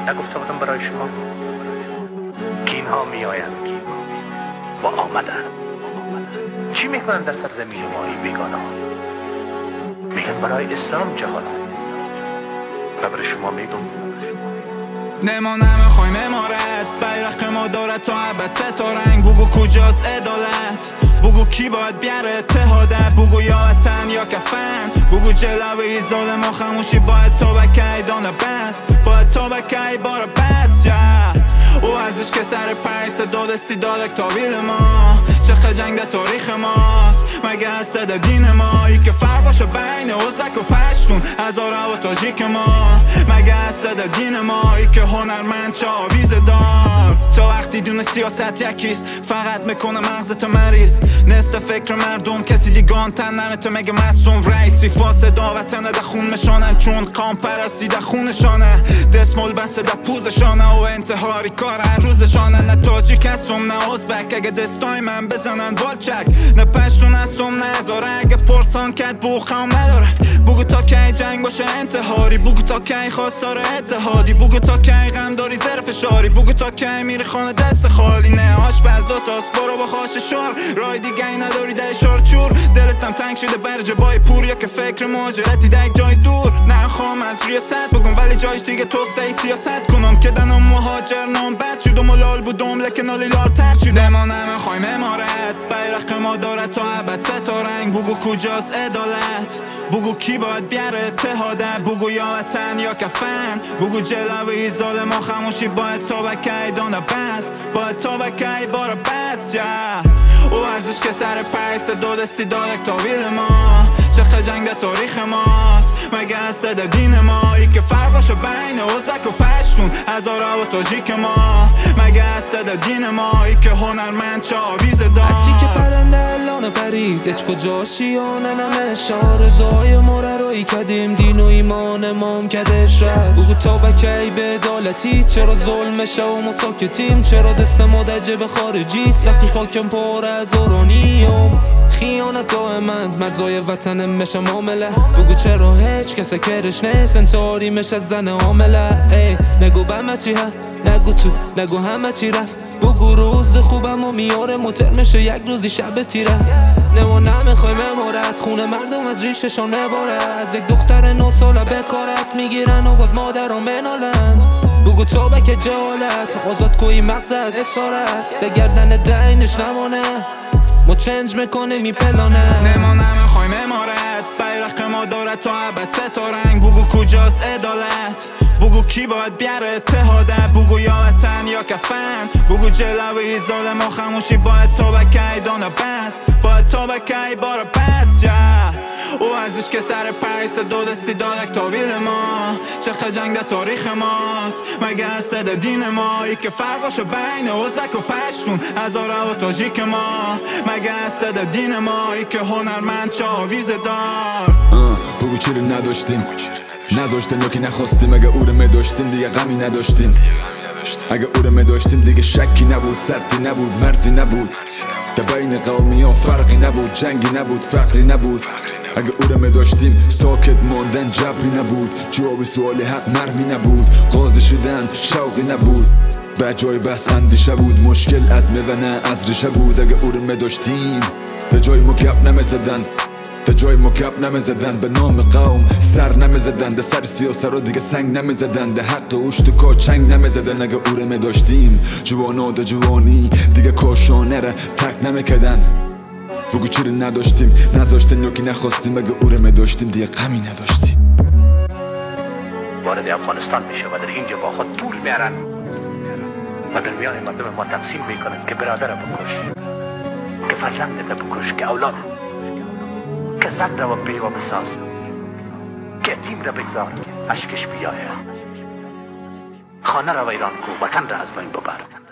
نگفته بودم برای شما که اینها می آیند و آمدن. چی میکنن در سرزمین ما این بیگانه ها؟ میگن برای اسلام جهاد. و برای شما میگم نما نمیخوای ممارت بیرق ما داره تا ابد سه تا رنگ. بگو کجاست عدالت، بگو کی باید بیاره اتحاده، بگو یا وطن یا کفن، بگو جلوی ظالم و خموشی باید تا بکی دانه بس، باید تا بکی بار بس. او ازش که سر پریس داده سی دادک تاویل ما، چه جنگ در تاریخ ماست مگه از صد دین ما؟ ای که فرق باشه بین ازبک و پشتون، هزاره و تاجیک ما مگه از صد دین ما؟ ای که هنرمند چه آویز دار تا وقتی دونه سیاست یکیست، فقط میکنه مغزتو مریض. نصف فکر مردم کسی دیگان تن نمیته مگه مصوم رئیسی فاسدا وطنه در خون مشانن، چون قام پرستی در خونشانه، دسمال بسته در پوزشانه و انتحاری کار هر روزشانه. نه تاجیک هستم نه ازبک، اگه دستای من بزنن والچک، نه پشتون هستم نه هزاره، اگه پرسان کت بوخم نداره. بگو تا کی جنگ باشه انتحاری، بگو تا کی خواستار اتحادی، بگو تا کی غم داری زر فشاری، بگو تا کی میری خانه دست خالی. نه آشپز دو تاست برو با خاش شار، رای دیگه ای نداری ده شار چور، دلتم تنگ شده بر جبای پور یا که فکر مهاجرتی ده جای دور. نه خواهم از ریاست بگم ولی جایش دیگه توفته ای سیاست کنم که دنم مهاجر نام بد شدم و لال بودم لکن حالی لالتر شده. ما نمیخوای ممارت بیرق ما داره تا ابد سه تا رنگ. بگو کجاست عدالت، بگو کی باید بیاره اتحاده، بگو یا وطن یا کفن، بگو جلوی ظالم و خموشی باید تا بکی دانه بس، باید تا بکی بار بس. او ازش که سر پریس داده سی دادک تاویل ما، چه جنگ در تاریخ ماست مگه از صد دین ما؟ ای که فرق باشه بین ازبک و پشتون، هزاره و تاجیک ما مگه از صد دین ما؟ ای که هنرمند چه آویز دار هرچی که پرنده الان پرید اچ کجا شیانه نمش آرزای مره روی کدیم دین و ایمان امام کدش رد. بگو تا بکی به عدالتی، چرا ظلمشه و مساکتیم، چرا دست ما در جب خارجیست وقتی خاکم پر از اورانیوم. خیانت دائمند مرزای وطن مشه معامله، بگو چرا هیچ کسی کرش نیست انتحاری مشه زن عامله. ای نگو بمه چی ها، نگو تو نگو همه چی رفت، بگو روز خوبم و میاره موتر میشه یک روزی شب تیره. نما نمیخوای ممارت خونه مردم از ریششان نباره، از یک دختر 9 ساله بکارت میگیرن و باز مادران بنالن. بگو تا بک جهالت آزاد کوی مغز از اسارت، به گردن دینش نمانه ما چنج میکنه میپلانه. نما نمیخوای ممارت بیرق ما داره تا ابد سه تا رنگ. بگو کجاست عدالت، بگو کی باید بیاره اتحاده، بگو یا وطن یا کفن، بگو جلوی ظالم و خموشی باید تا بکی دانه بس، باید تا بکی بار بس. او ازش که سر پریس داده سی دادک تاویل ما، چه جنگ در تاریخ ماست مگه از صد دین ما؟ ای که فرق باشه بین ازبک و پشتون، هزاره و تاجیک ما مگه از صد دین ما؟ ای که هنرمند چه آویز دار. بگو چیره نداشتیم نذاشتن یا که نخواستیم، اگه اورمه داشتیم دیگه غمی نداشتیم، اگه اورمه داشتیم دیگه شکی نبود، سدی نبود، مرزی نبود، در بین قومی ها فرقی نبود، جنگی نبود، فقری نبود. اگه اورمه داشتیم ساکت ماندن جبری نبود، جواب سوال حق مرمی نبود، قاضی شدن شوقی نبود، به جای بس اندیشه بود، مشکل از نه از ریشه بود. اگه اورمه داشتیم به جای مکب نمیزدن، به جای مکب نمیزدن، به نام قوم سر نمیزدن، ده سر سیاسه رو دیگه سنگ نمیزدن، ده حق اوشت کا چنگ نمیزدن. اگه اورمه داشتیم جوانا ده جوانی دیگه کاشانه را ترک نمیکدن. بگو چیره نداشتیم نذاشتن یا که نخواستیم، اگه اورمه داشتیم دیگه غمی نداشتیم. وارد افغانستان میشه و در اینجا با خود پول میارن و در میان مردم ما تقسیم میکنن که برادر بکش، که فرزندت بکش، که اولاد، که زن را و بیوه بساز، که یتیم را بگذار اشکش بیاید، خانه را ویران کو، وطن را از بین ببر.